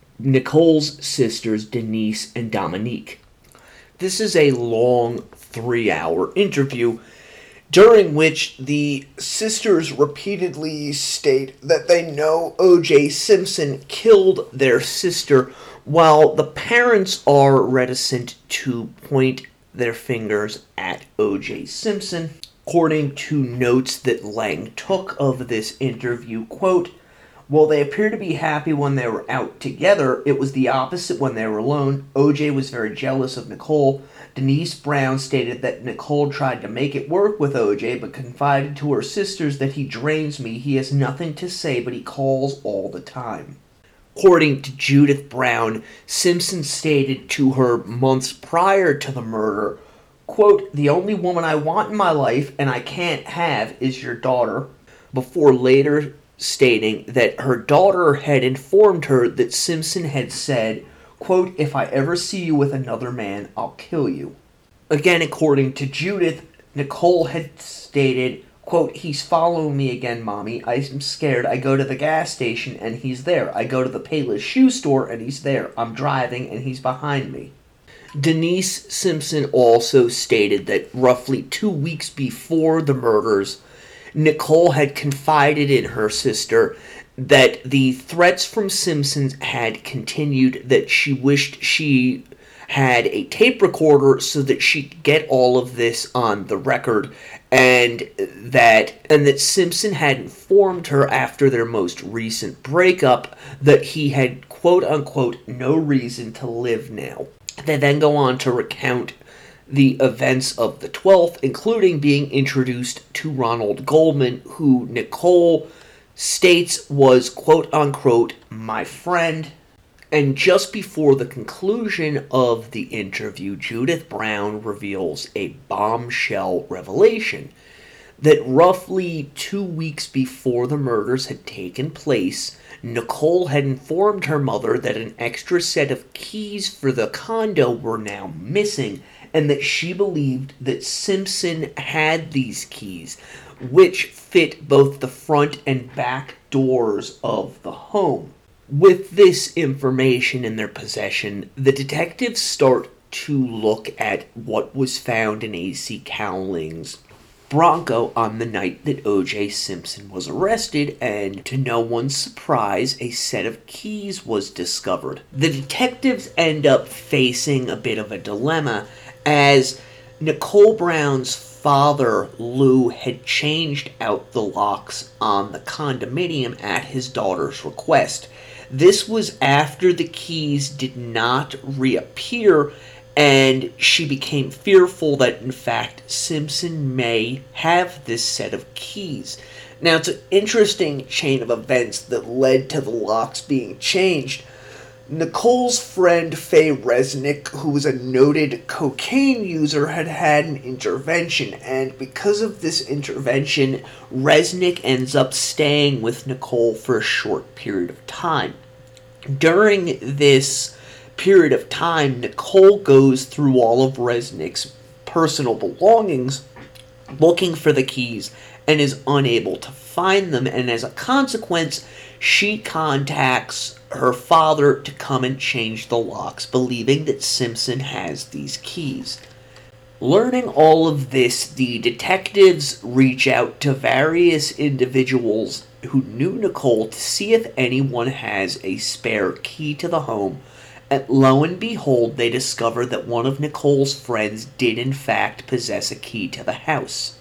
Nicole's sisters Denise and Dominique. This is a long three-hour interview during which the sisters repeatedly state that they know O J Simpson killed their sister, while the parents are reticent to point their fingers at O J Simpson. According to notes that Lang took of this interview, quote, "While they appear to be happy when they were out together, it was the opposite when they were alone. O J was very jealous of Nicole. Denise Brown stated that Nicole tried to make it work with O J, but confided to her sisters that he drains me. He has nothing to say, but he calls all the time." According to Judith Brown, Simpson stated to her months prior to the murder, quote, "The only woman I want in my life and I can't have is your daughter," before later stating that her daughter had informed her that Simpson had said, quote, "If I ever see you with another man, I'll kill you." Again, according to Judith, Nicole had stated, quote, "He's following me again, Mommy. I'm scared. I go to the gas station and he's there. I go to the Payless shoe store and he's there. I'm driving and he's behind me." Denise Simpson also stated that roughly two weeks before the murders, Nicole had confided in her sister that the threats from Simpson had continued, that she wished she had a tape recorder so that she could get all of this on the record, and that and that Simpson had informed her after their most recent breakup that he had quote-unquote no reason to live now. They then go on to recount the events of the twelfth, including being introduced to Ronald Goldman, who Nicole states was quote-unquote my friend. And just before the conclusion of the interview, Judith Brown reveals a bombshell revelation that roughly two weeks before the murders had taken place, Nicole had informed her mother that an extra set of keys for the condo were now missing, and that she believed that Simpson had these keys, which fit both the front and back doors of the home. With this information in their possession, the detectives start to look at what was found in A C Cowling's Bronco on the night that O J Simpson was arrested, and to no one's surprise, a set of keys was discovered. The detectives end up facing a bit of a dilemma, as Nicole Brown's father, Lou, had changed out the locks on the condominium at his daughter's request. This was after the keys did not reappear, and she became fearful that, in fact, Simpson may have this set of keys. Now, it's an interesting chain of events that led to the locks being changed. Nicole's friend, Faye Resnick, who was a noted cocaine user, had had an intervention, and because of this intervention, Resnick ends up staying with Nicole for a short period of time. During this period of time, Nicole goes through all of Resnick's personal belongings looking for the keys and is unable to find them, and as a consequence, she contacts her father to come and change the locks, believing that Simpson has these keys. Learning all of this, the detectives reach out to various individuals who knew Nicole to see if anyone has a spare key to the home, and lo and behold, they discover that one of Nicole's friends did in fact possess a key to the house.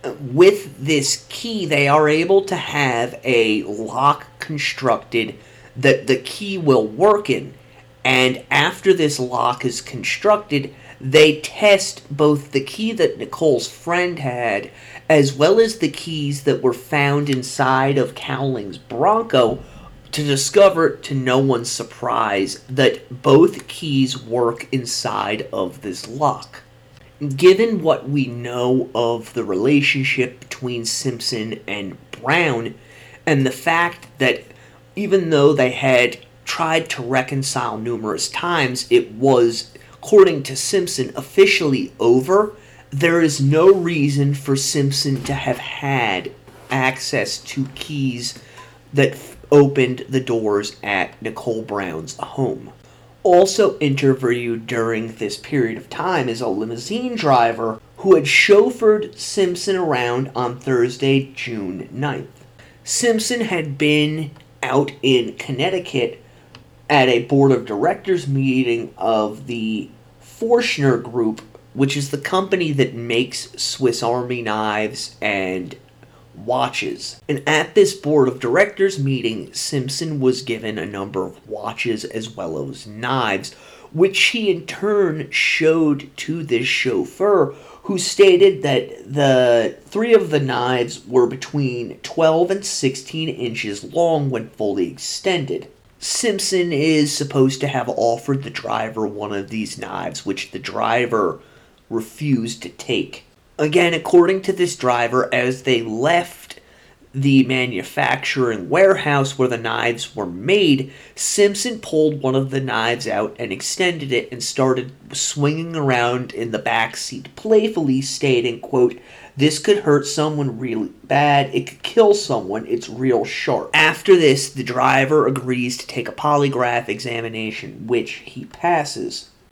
With this key, they are able to have a lock constructed that the key will work in, and after this lock is constructed, they test both the key that Nicole's friend had as well as the keys that were found inside of Cowling's Bronco to discover, to no one's surprise, that both keys work inside of this lock. Given what we know of the relationship between Simpson and Brown, and the fact that even though they had tried to reconcile numerous times, it was, according to Simpson, officially over, there is no reason for Simpson to have had access to keys that f- opened the doors at Nicole Brown's home. Also interviewed during this period of time is a limousine driver who had chauffeured Simpson around on Thursday, June ninth. Simpson had been out in Connecticut at a board of directors meeting of the Forstner Group, which is the company that makes Swiss Army knives and watches. And at this board of directors meeting, Simpson was given a number of watches as well as knives, which he in turn showed to this chauffeur, who stated that the three of the knives were between twelve and sixteen inches long when fully extended. Simpson is supposed to have offered the driver one of these knives, which the driver refused to take. Again, according to this driver, as they left the manufacturing warehouse where the knives were made, Simpson pulled one of the knives out and extended it and started swinging around in the back seat playfully, stating, quote, "This could hurt someone really bad. It could kill someone. It's real sharp." After this, the driver agrees to take a polygraph examination, which he passes.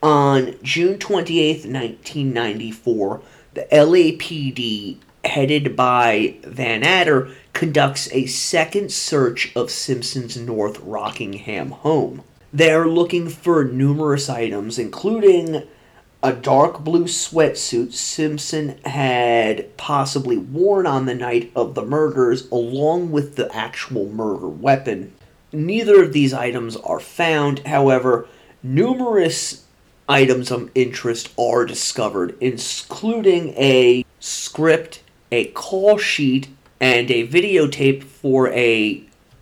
On June twenty-eighth, nineteen ninety-four, the L A P D, headed by Van Adder, conducts a second search of Simpson's North Rockingham home. They're looking for numerous items, including a dark blue sweatsuit Simpson had possibly worn on the night of the murders, along with the actual murder weapon. Neither of these items are found. However, numerous items of interest are discovered, including a script, a call sheet, and a videotape for a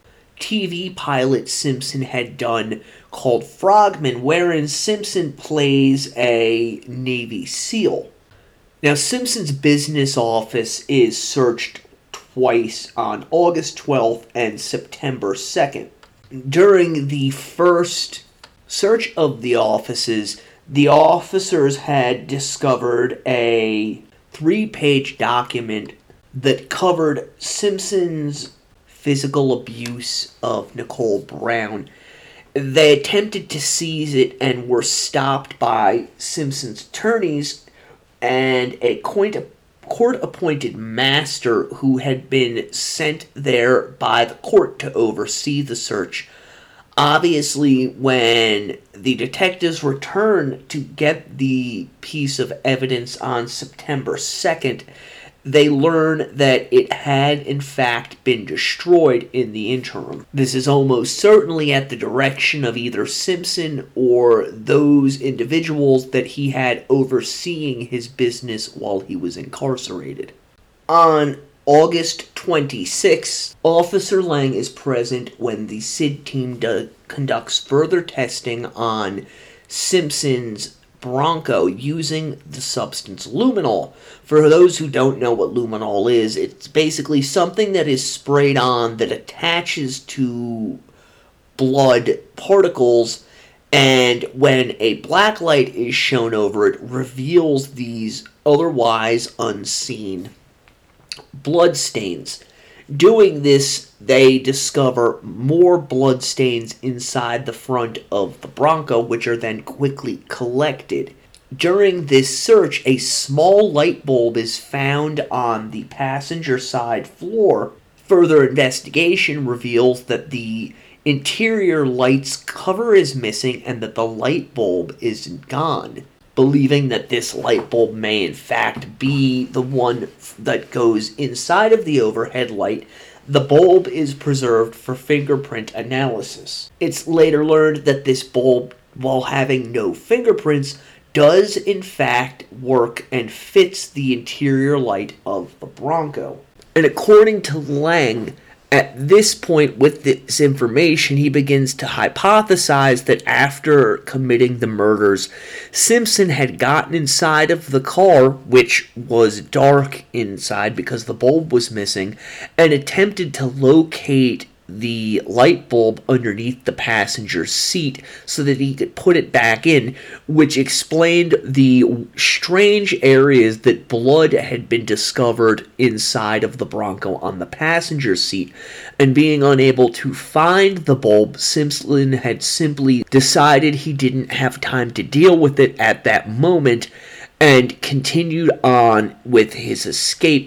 T V pilot Simpson had done called Frogman, wherein Simpson plays a Navy SEAL. Now, Simpson's business office is searched twice on August twelfth and September second. During the first search of the offices, the officers had discovered a three-page document that covered Simpson's physical abuse of Nicole Brown. They attempted to seize it and were stopped by Simpson's attorneys and a court-appointed master who had been sent there by the court to oversee the search. Obviously, when the detectives returned to get the piece of evidence on September second, they learn that it had in fact been destroyed in the interim. This is almost certainly at the direction of either Simpson or those individuals that he had overseeing his business while he was incarcerated. On August twenty-sixth, Officer Lang is present when the S I D team do- conducts further testing on Simpson's Bronco using the substance luminol. For those who don't know what luminol is, it's basically something that is sprayed on that attaches to blood particles, and when a black light is shown over it, reveals these otherwise unseen blood stains. Doing this, they discover more blood stains inside the front of the Bronco, which are then quickly collected. During this search, a small light bulb is found on the passenger side floor. Further investigation reveals that the interior light's cover is missing and that the light bulb is gone. Believing that this light bulb may in fact be the one that goes inside of the overhead light, the bulb is preserved for fingerprint analysis. It's later learned that this bulb, while having no fingerprints, does in fact work and fits the interior light of the Bronco. And according to Lang, at this point with this information, he begins to hypothesize that after committing the murders, Simpson had gotten inside of the car, which was dark inside because the bulb was missing, and attempted to locate the light bulb underneath the passenger seat so that he could put it back in, which explained the strange areas that blood had been discovered inside of the Bronco on the passenger seat. And being unable to find the bulb, Simpson had simply decided he didn't have time to deal with it at that moment and continued on with his escape.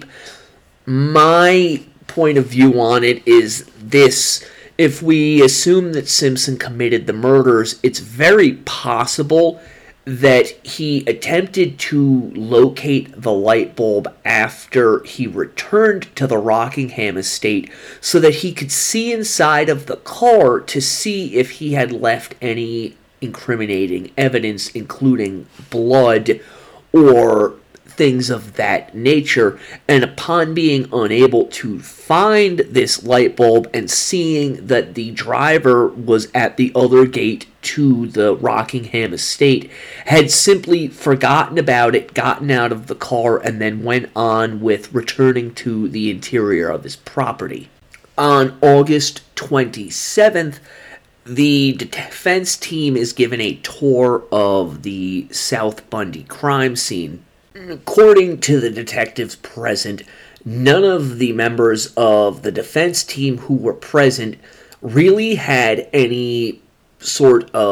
My point of view on it is this: if we assume that Simpson committed the murders, it's very possible that he attempted to locate the light bulb after he returned to the Rockingham estate so that he could see inside of the car to see if he had left any incriminating evidence, including blood or things of that nature. And upon being unable to find this light bulb and seeing that the driver was at the other gate to the Rockingham estate, had simply forgotten about it, gotten out of the car, and then went on with returning to the interior of his property. On August twenty-seventh, the defense team is given a tour of the South Bundy crime scene. According to the detectives present, none of the members of the defense team who were present really had any sort of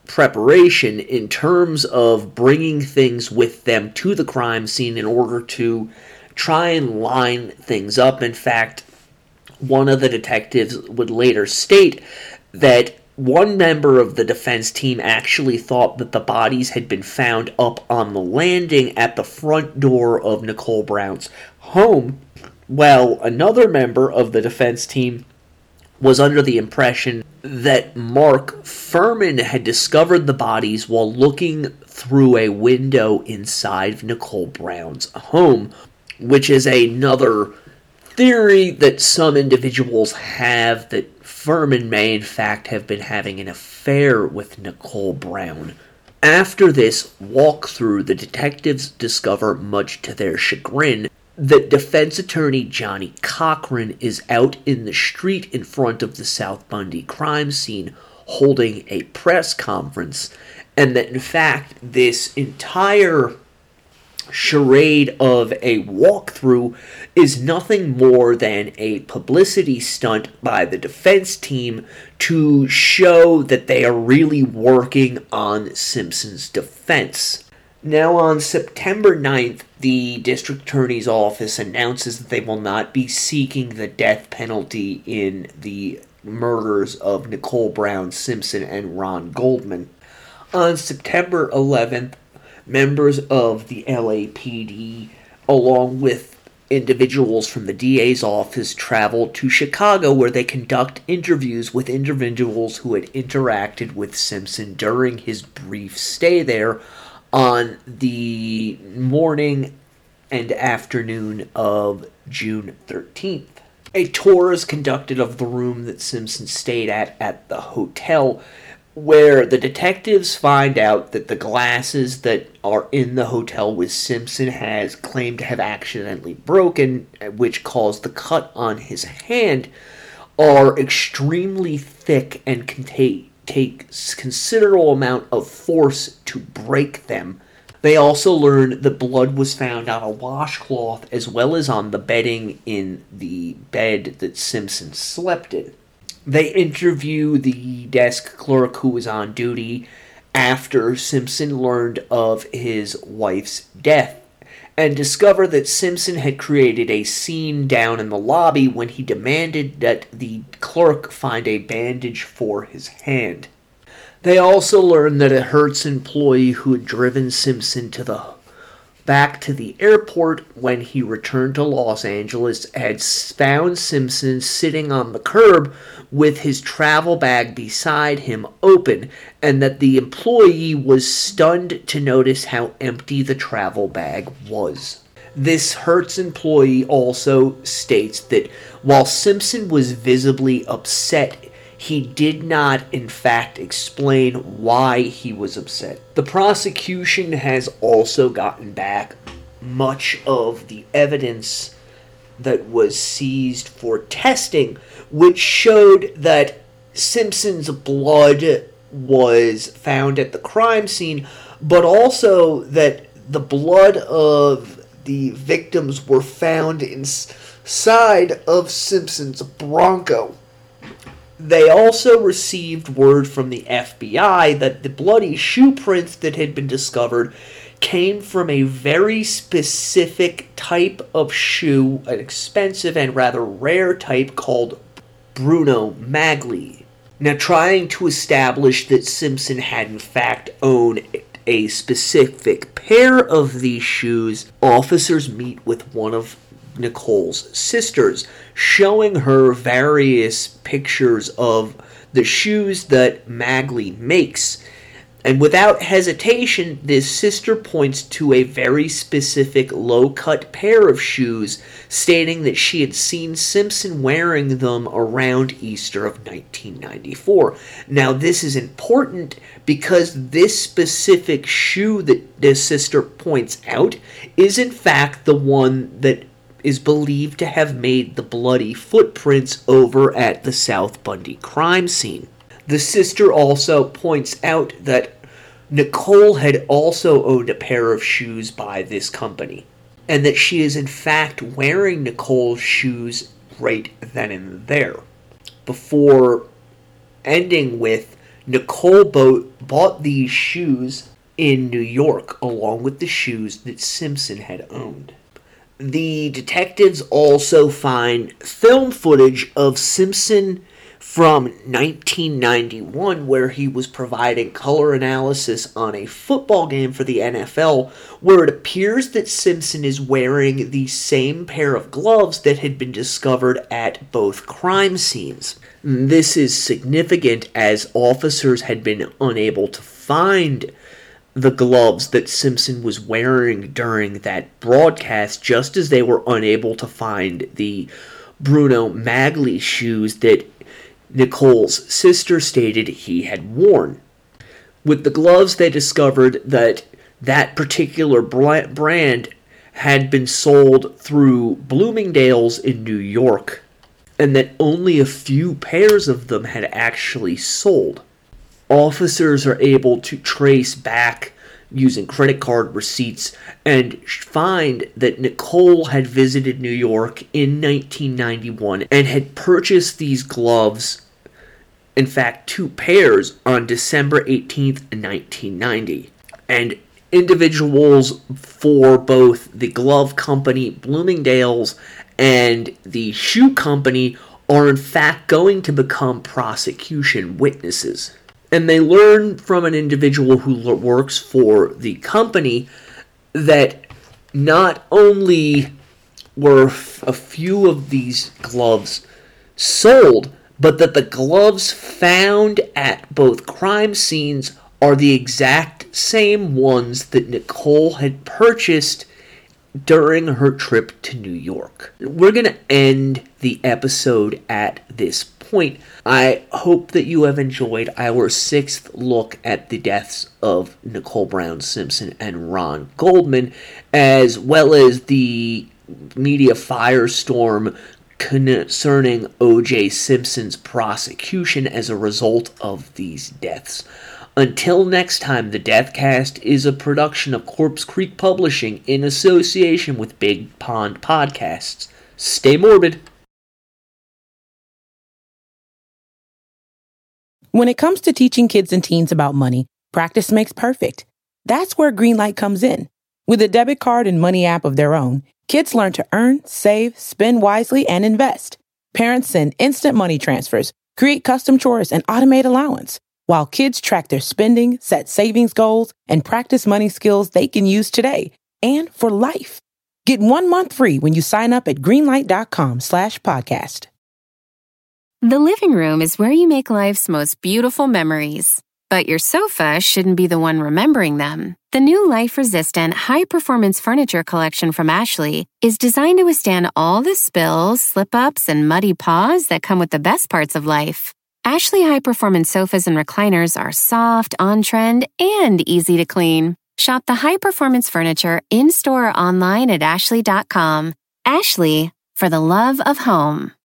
preparation in terms of bringing things with them to the crime scene in order to try and line things up. In fact, one of the detectives would later state that one member of the defense team actually thought that the bodies had been found up on the landing at the front door of Nicole Brown's home, while another member of the defense team was under the impression that Mark Fuhrman had discovered the bodies while looking through a window inside of Nicole Brown's home, which is another theory that some individuals have, that Fuhrman may in fact have been having an affair with Nicole Brown. After this walkthrough, the detectives discover, much to their chagrin, that defense attorney Johnny Cochran is out in the street in front of the South Bundy crime scene holding a press conference, and that in fact this entire charade of a walkthrough is nothing more than a publicity stunt by the defense team to show that they are really working on Simpson's defense. Now, on September ninth, the district attorney's office announces that they will not be seeking the death penalty in the murders of Nicole Brown Simpson and Ron Goldman. On September eleventh, members of the L A P D, along with individuals from the D A's office, traveled to Chicago, where they conduct interviews with individuals who had interacted with Simpson during his brief stay there on the morning and afternoon of June thirteenth. A tour is conducted of the room that Simpson stayed at at the hotel, where the detectives find out that the glasses that are in the hotel with Simpson has claimed to have accidentally broken, which caused the cut on his hand, are extremely thick and can take, take considerable amount of force to break them. They also learned that blood was found on a washcloth as well as on the bedding in the bed that Simpson slept in. They interview the desk clerk who was on duty after Simpson learned of his wife's death, and discover that Simpson had created a scene down in the lobby when he demanded that the clerk find a bandage for his hand. They also learned that a Hertz employee who had driven Simpson to the back to the airport when he returned to Los Angeles had found Simpson sitting on the curb with his travel bag beside him open, and that the employee was stunned to notice how empty the travel bag was. This Hertz employee also states that while Simpson was visibly upset, he did not, in fact, explain why he was upset. The prosecution has also gotten back much of the evidence that was seized for testing, which showed that Simpson's blood was found at the crime scene, but also that the blood of the victims were found inside of Simpson's Bronco. They also received word from the F B I that the bloody shoe prints that had been discovered came from a very specific type of shoe, an expensive and rather rare type called Bruno Magli. Now, trying to establish that Simpson had in fact owned a specific pair of these shoes, officers meet with one of Nicole's sisters, showing her various pictures of the shoes that Magli makes. And without hesitation, this sister points to a very specific low-cut pair of shoes, stating that she had seen Simpson wearing them around Easter of nineteen ninety-four. Now, this is important because this specific shoe that this sister points out is in fact the one that is believed to have made the bloody footprints over at the South Bundy crime scene. The sister also points out that Nicole had also owned a pair of shoes by this company, and that she is in fact wearing Nicole's shoes right then and there, before ending with Nicole Bo- bought these shoes in New York along with the shoes that Simpson had owned. The detectives also find film footage of Simpson from nineteen ninety-one where he was providing color analysis on a football game for the N F L, where it appears that Simpson is wearing the same pair of gloves that had been discovered at both crime scenes. This is significant as officers had been unable to find the gloves that Simpson was wearing during that broadcast, just as they were unable to find the Bruno Magli shoes that Nicole's sister stated he had worn. With the gloves, they discovered that that particular brand had been sold through Bloomingdale's in New York, and that only a few pairs of them had actually sold. Officers are able to trace back using credit card receipts and find that Nicole had visited New York in nineteen ninety-one and had purchased these gloves, in fact two pairs, on December eighteenth, nineteen ninety. And individuals for both the glove company Bloomingdale's and the shoe company are in fact going to become prosecution witnesses. And they learn from an individual who works for the company that not only were a few of these gloves sold, but that the gloves found at both crime scenes are the exact same ones that Nicole had purchased during her trip to New York. We're going to end the episode at this point. I hope that you have enjoyed our sixth look at the deaths of Nicole Brown Simpson and Ron Goldman, as well as the media firestorm concerning O J Simpson's prosecution as a result of these deaths. Until next time, the Deathcast is a production of Corpse Creek Publishing in association with Big Pond Podcasts. Stay morbid. When it comes to teaching kids and teens about money, practice makes perfect. That's where Greenlight comes in. With a debit card and money app of their own, kids learn to earn, save, spend wisely, and invest. Parents send instant money transfers, create custom chores, and automate allowance, while kids track their spending, set savings goals, and practice money skills they can use today and for life. Get one month free when you sign up at greenlight.com slash podcast. The living room is where you make life's most beautiful memories. But your sofa shouldn't be the one remembering them. The new life-resistant, high-performance furniture collection from Ashley is designed to withstand all the spills, slip-ups, and muddy paws that come with the best parts of life. Ashley high-performance sofas and recliners are soft, on-trend, and easy to clean. Shop the high-performance furniture in-store or online at ashley dot com. Ashley, for the love of home.